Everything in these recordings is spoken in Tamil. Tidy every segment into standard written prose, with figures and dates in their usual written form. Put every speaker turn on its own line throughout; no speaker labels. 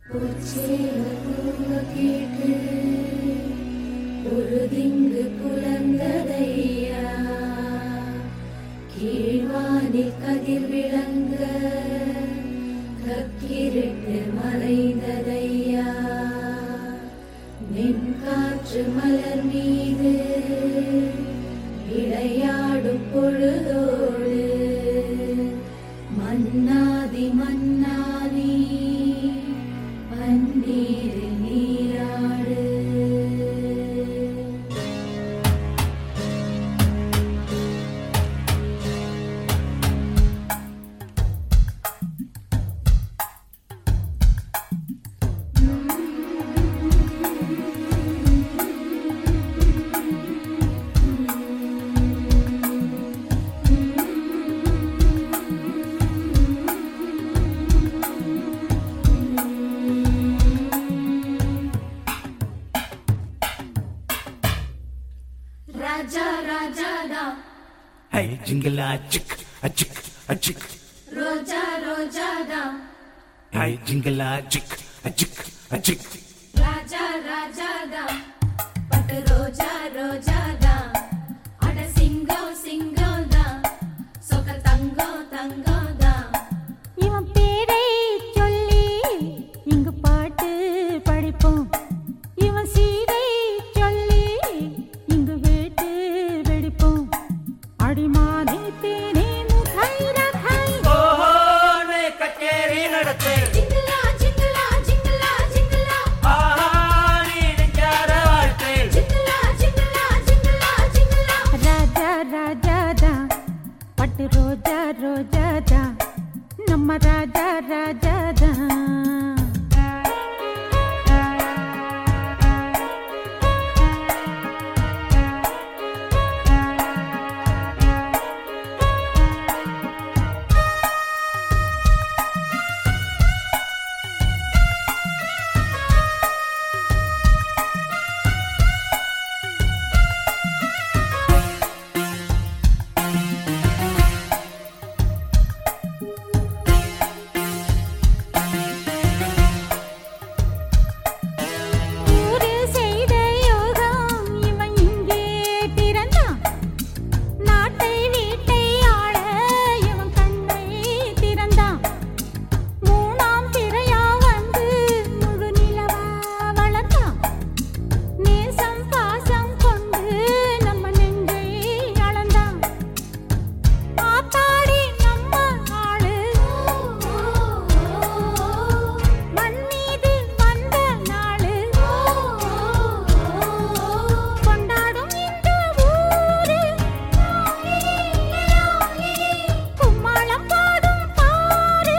பொழுதிங்கு புலந்ததையா கீழ்வானில் கதிர் விளங்க கக்கிருட்டு மறைந்ததையா மென்காற்று மலர் மீது விளையாடும் பொழுதோடு மன்னாதி மன்னாதி பன்னீரில் நீராடு Raja Raja da
Hey jingla chick a chick a chick
Roja Roja da
Hey jingla chick a chick a chick
Raja Raja da But Roja Roja da Ada singo singo da Soka tango tango da
இவன் பேரை சொல்லி இங்கு பாட்டு படிப்போம் இவன் சீதை சொல்லி இங்கு வேட்டு வெடிப்போம் அடிமானே தேனே முகாய் ரகாய்
ஓஹோ நே கச்சேரி நடத்தே
Jingla jingla jingla jingla
ஆஹா நீ நெஞ்சார வாழ்த்தே
Jingla jingla jingla jingla
ராஜா ராஜாதா பட்டு ரோஜா ரோஜாதா நம்ம ராஜா ராஜாதா ஊரு செய்த யோகம் இவன் இங்கே திறந்தான் நாட்டை வீட்டை ஆள இவன் கண்ணை திறந்தான் மூணாம் திரையா வந்து முழு நிலவா வளர்ந்தான் நேசம் பாசம் கொண்டு நம்ம நெஞ்சை அளந்தான் ஆத்தாடி நம்ம ஆளு மண் மீது வந்த நாளு கொண்டாடும் இந்த ஊரு கும்மாளம் பாடும் பாரு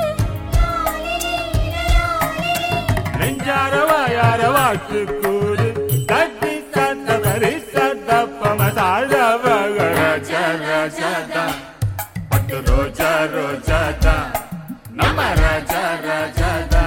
நெஞ்சார வாயார வாழ்த்து கூறு கட்டி சத்த பரி சத்த பமசாழ ராஜா ராஜாதா பட்டு ரோஜா ரோஜாதா நம்ம ராஜா ராஜாதா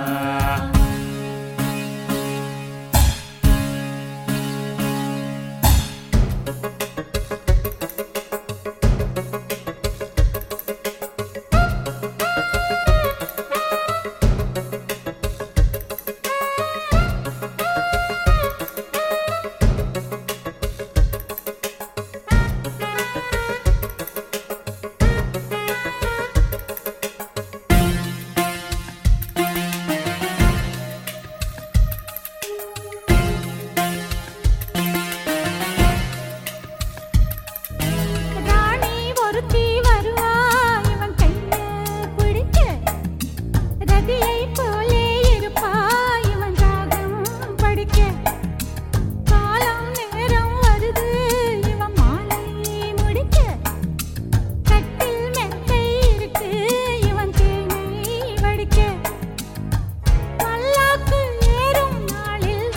ராணி ஒருத்தி வருவா இவன் கைய பிடிக்க ரதியை போலே இருப்பா இவன் ராகம் படிக்க காலம் நேரம் வருது இவன் மாலை முடிக்க கட்டில் மெத்தை இருக்கு இவன் தேனை வடிக்க பல்லாக்கு ஏறும் நாளில்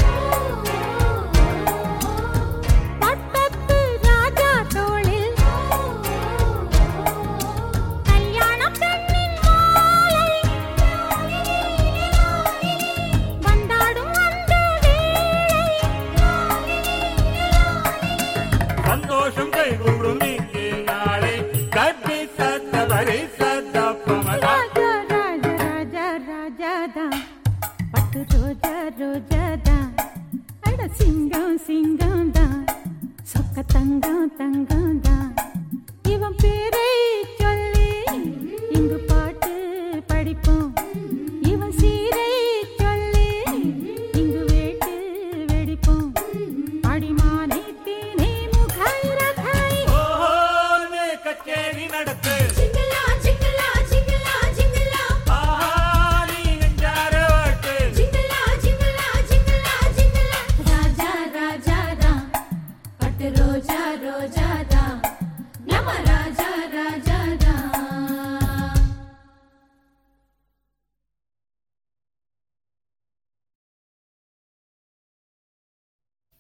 பட்டத்து ராஜா தோளில் கல்யாணம் பெண்ணின் மாலை வந்தாடும் அந்த வேளை
சந்தோஷம் கைகூடும் இங்கே நாளை கட்டி சத்த பரி சத்த பமசா
ராஜா ராஜா ராஜா ராஜாதான் பட்டு ரோஜா ரோஜா தான் அட சிங்கம் சிங்கம் தான் சொக்க தங்கம் தங்கம் தான் இவன் பேரை சொல்லி இங்கு பாட்டு படிப்போம் இவன் சீரை சொல்லி இங்கு வேட்டு வெடிப்போம் அடிமானை தீனை முகாய் ரகாய்
ஓஹோன்னு கச்சேரி நடத்து
ஜிங்கலா ஜிங்கலா ஜிங்கலா ஜிங்கலா
ஆஹா நீ நெஞ்சார வாட்டு
ஜிங்கலா ஜிங்கலா ஜிங்கலா ஜிங்கலா ராஜா ராஜா தான் பட்டு ரோஜா ரோஜா தான் நம்ம ராஜா